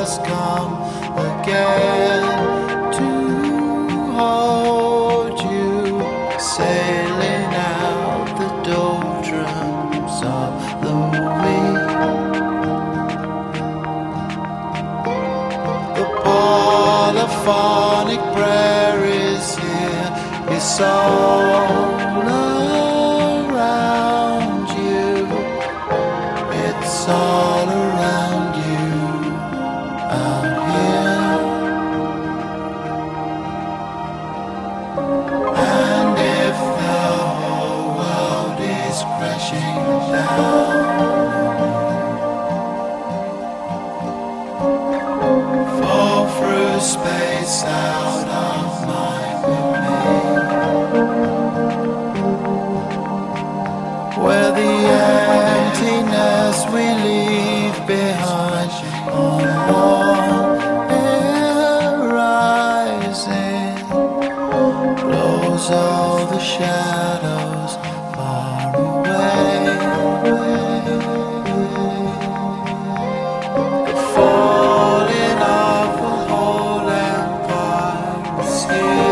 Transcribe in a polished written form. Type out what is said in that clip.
just come again to hold you, sailing out the doldrums of the week. The polyphonic prayer is here, it's all around you, it's all around you out here. And if the whole world is crashing down, fall through space out of mind with me, where the emptiness we leave behind on warm air rising blows all the shadows far away. The falling of a whole empire is here.